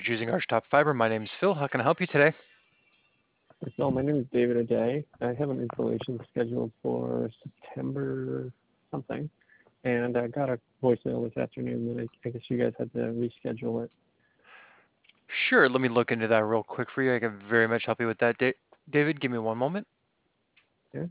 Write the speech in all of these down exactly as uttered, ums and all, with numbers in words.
Choosing Archtop Fiber. My name is Phil. How can I help you today? So my name is David O'Day. I have an installation scheduled for September something, and I got a voicemail this afternoon that I, I guess you guys had to reschedule it. Sure, let me look into that real quick for you. I can very much help you with that. Da- David, give me one moment. Yeah.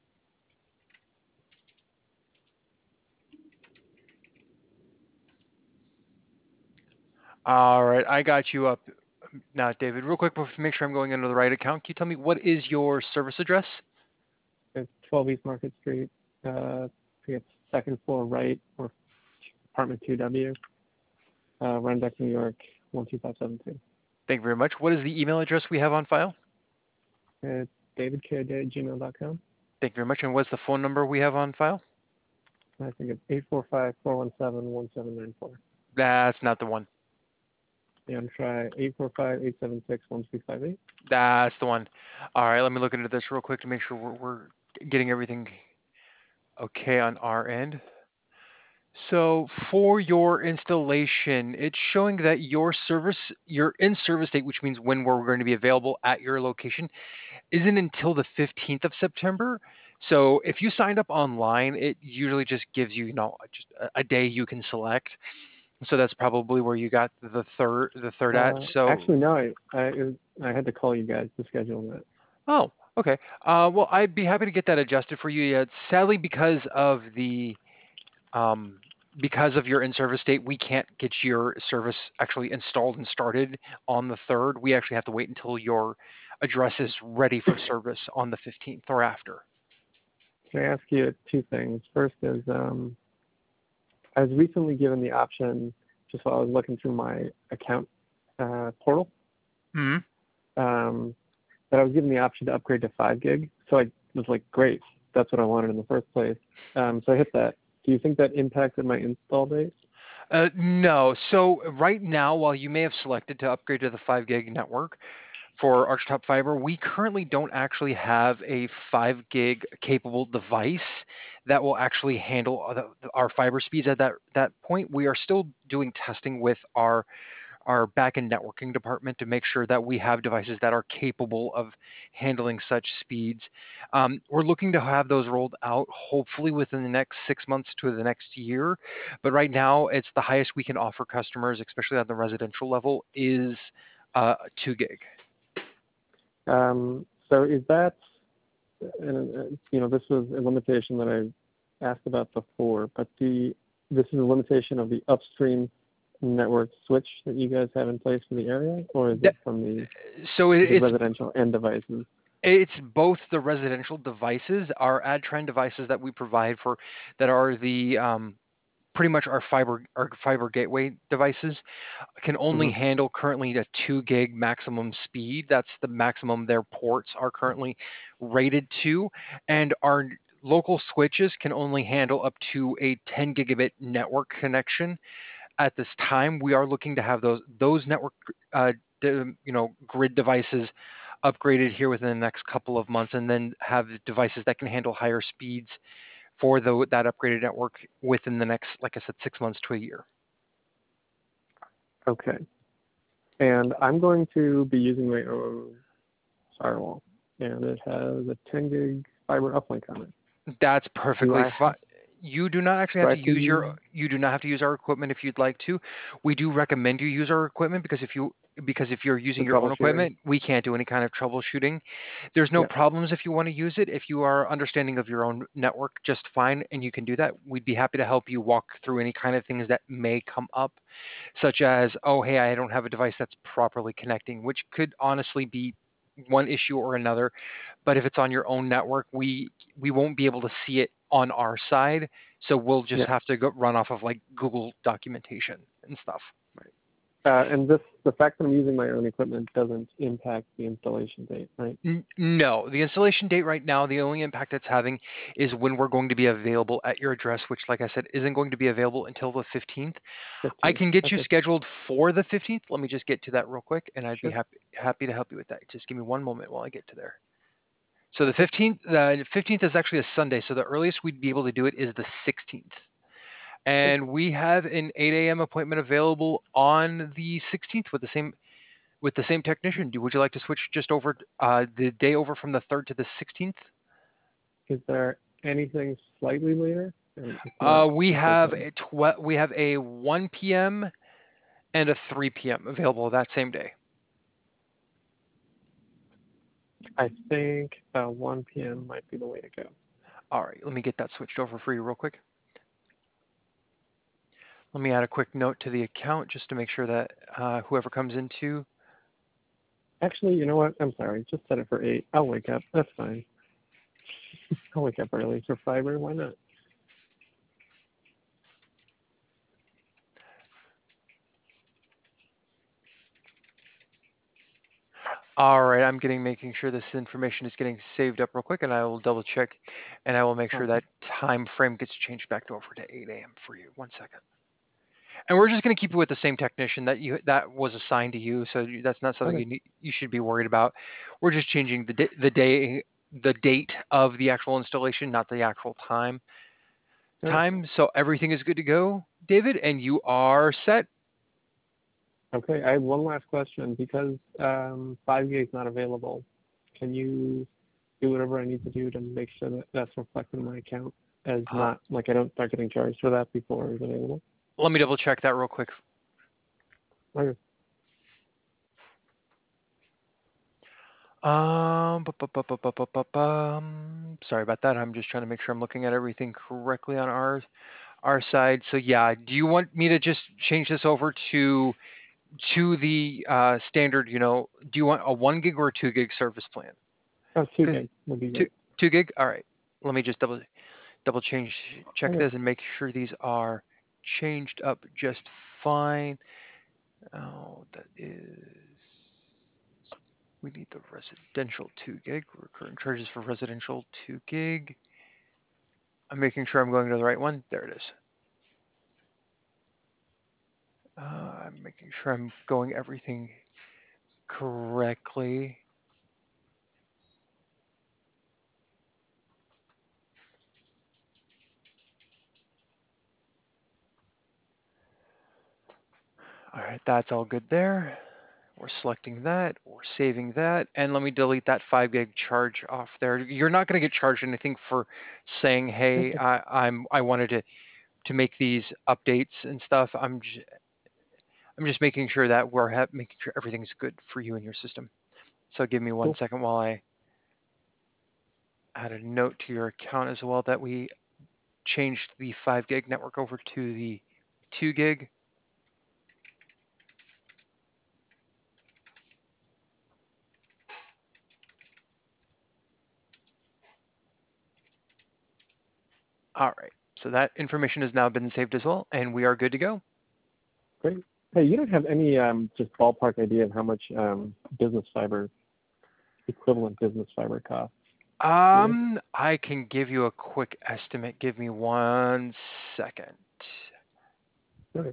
All right, I got you up now, David. Real quick, before make sure I'm going into the right account. Can you tell me what is your service address? It's twelve East Market Street. Uh, I think it's second floor right, or apartment two W, uh, Rhinebeck, New York, one two five seven two. Thank you very much. What is the email address we have on file? It's davidkday at gmail dot com. Thank you very much. And what's the phone number we have on file? I think it's eight four five, four one seven, one seven nine four. That's not the one. Yeah, I'm try eight four five, eight seven six, one two five eight. That's the one. All right, let me look into this real quick to make sure we're, we're getting everything okay on our end. So for your installation, it's showing that your service, your in-service date, which means when we're going to be available at your location, isn't until the fifteenth of September. So if you signed up online, it usually just gives you, you know, just a, a day you can select. So that's probably where you got the third, the third at. Uh, So, actually, no, I, I, it was, I had to call you guys to schedule that. oh, okay. Uh, well, I'd be happy to get that adjusted for you. Yeah, sadly, because of the um, because of your in-service date, we can't get your service actually installed and started on the third. We actually have to wait until your address is ready for service on the fifteenth or after. Can I ask you two things? First is, um, I was recently given the option, just while I was looking through my account uh, portal, Hmm. um, that I was given the option to upgrade to five gig. So I was like, great, that's what I wanted in the first place. Um, so I hit that. Do you think that impacted my install date? Uh, no. So right now, while you may have selected to upgrade to the five gig network for Archtop Fiber, we currently don't actually have a five gig capable device that will actually handle the, our fiber speeds at that that point. We are still doing testing with our our backend networking department to make sure that we have devices that are capable of handling such speeds. Um, we're looking to have those rolled out hopefully within the next six months to the next year. But right now, it's the highest we can offer customers, especially at the residential level, is uh, two gig. Um, so is that, and, uh, you know, this was a limitation that I asked about before, but the this is a limitation of the upstream network switch that you guys have in place for the area, or is it That, from the, so it, the it's residential end devices? it's both the residential devices, our AdTrend devices that we provide for that are the um, pretty much our fiber our fiber gateway devices can only Hmm. handle currently a two gig maximum speed. That's the maximum their ports are currently rated to. And our local switches can only handle up to a ten gigabit network connection. At this time, we are looking to have those those network uh, you know grid devices upgraded here within the next couple of months, and then have devices that can handle higher speeds for the, that upgraded network within the next, like I said, six months to a year. Okay. And I'm going to be using my own firewall, and it has a ten gig fiber uplink on it. That's Do perfectly I fine. You do not actually do have I to have to use use? your you do not have to use our equipment if you'd like to. We do recommend you use our equipment because if you because if you're The using your own troubleshooting? equipment, we can't do any kind of troubleshooting. There's no Yeah. problems if you want to use it. If you are understanding of your own network just fine and you can do that, we'd be happy to help you walk through any kind of things that may come up, such as, oh, hey, I don't have a device that's properly connecting, which could honestly be one issue or another. But if it's on your own network, we we won't be able to see it on our side. So we'll just Yeah. have to go run off of like Google documentation and stuff. Right. Uh, and this, the fact that I'm using my own equipment doesn't impact the installation date, right? N- no, the installation date right now, the only impact it's having is when we're going to be available at your address, which, like I said, isn't going to be available until the fifteenth. I fifteenth. can get you Okay. scheduled for the fifteenth. Let me just get to that real quick, and I'd be Sure. happy happy to help you with that. Just give me one moment while I get to there. So the Okay. fifteenth, the fifteenth is actually a Sunday, so the earliest we'd be able to do it is the sixteenth. And we have an eight A M appointment available on the sixteenth with the same with the same technician. Do would you like to switch just over uh, the day over from the third to the sixteenth? Is there anything slightly later? And it's Uh, not we it's like have a, a tw- we have a one P M and a three P M available that same day. I think uh, one P M might be the way to go. All right, let me get that switched over for you real quick. Let me add a quick note to the account just to make sure that uh, whoever comes into. Actually, you know what? I'm sorry. Just set it for eight. I'll wake up. That's fine. I'll wake up early for fiber. Why not? All right, I'm getting making sure this information is getting saved up real quick, and I will double check, and I will make sure Awesome. that time frame gets changed back to over to eight A M for you. One second. And we're just going to keep it with the same technician that you that was assigned to you, so you, that's not something Okay. you need, you should be worried about. We're just changing the di- the day the date of the actual installation, not the actual time. All right. Time. So everything is good to go, David, and you are set. Okay. I have one last question. Because um, five gig is not available, can you do whatever I need to do to make sure that that's reflected in my account as Uh, not like I don't start getting charged for that before it's available? let me double check that real quick. Okay. Um, bu- bu- bu- bu- bu- bu- bu- bum. Sorry about that. I'm just trying to make sure I'm looking at everything correctly on our our side. So yeah, do you want me to just change this over to to the uh, standard? You know, do you want a one gig or a two gig service plan? Oh, two 'Cause gig would be two great. two gig. All right. Let me just double double change check Okay. this and make sure these are changed up just fine. Oh, that is. We need the residential two gig, recurring charges for residential two gig. I'm making sure I'm going to the right one. There it is. Uh, I'm making sure I'm going everything correctly. All right, that's all good there. We're selecting that, we're saving that, and let me delete that five gig charge off there. You're not going to get charged anything for saying, "Hey, Okay. I, I'm I wanted to to make these updates and stuff." I'm just, I'm just making sure that we're ha- making sure everything's good for you and your system. So give me one Cool. second while I add a note to your account as well that we changed the five gig network over to the two gig. All right, so that information has now been saved as well, and we are good to go. Great. Hey, you don't have any um, just ballpark idea of how much um, business fiber, equivalent business fiber costs? Do you? Um, I can give you a quick estimate. Give me one second. Okay.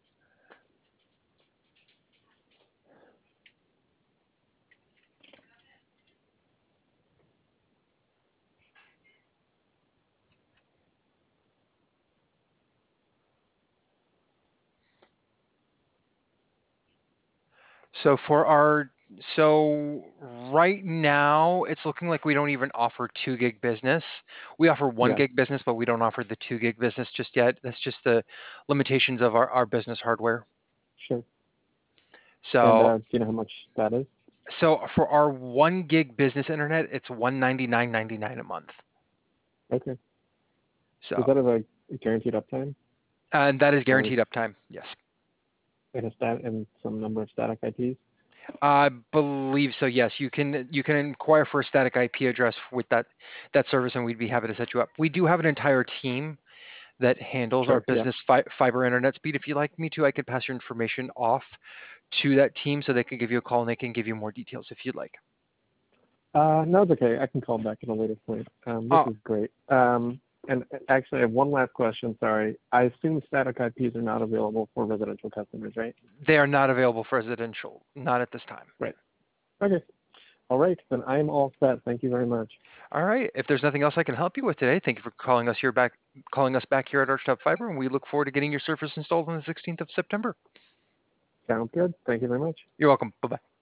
So for our, so right now it's looking like we don't even offer two gig business. We offer one Yeah. gig business, but we don't offer the two gig business just yet. That's just the limitations of our, our business hardware. Sure. And So, uh, do you know how much that is? so for our one gig business internet, it's one ninety-nine ninety-nine a month. Okay. Is So, that a guaranteed uptime and that is or guaranteed uptime. Yes. and a stat and some number of static I Ps? I believe so. Yes, you can you can inquire for a static I P address with that that service, and we'd be happy to set you up. We do have an entire team that handles our Sure. Yeah. business fi- fiber internet speed. If you'd like me to, I could pass your information off to that team so they can give you a call and they can give you more details if you'd like. Uh, no, it's okay. I can call back at a later point. Um, this Oh, is great. Um, and actually, I have one last question. Sorry. I assume static I Ps are not available for residential customers, right? they are not available for residential, not at this time. Right. Okay. All right. Then I'm all set. Thank you very much. All right. If there's nothing else I can help you with today, thank you for calling us here back calling us back here at Archtop Fiber, and we look forward to getting your service installed on the sixteenth of September. Sounds good. Thank you very much. You're welcome. Bye-bye.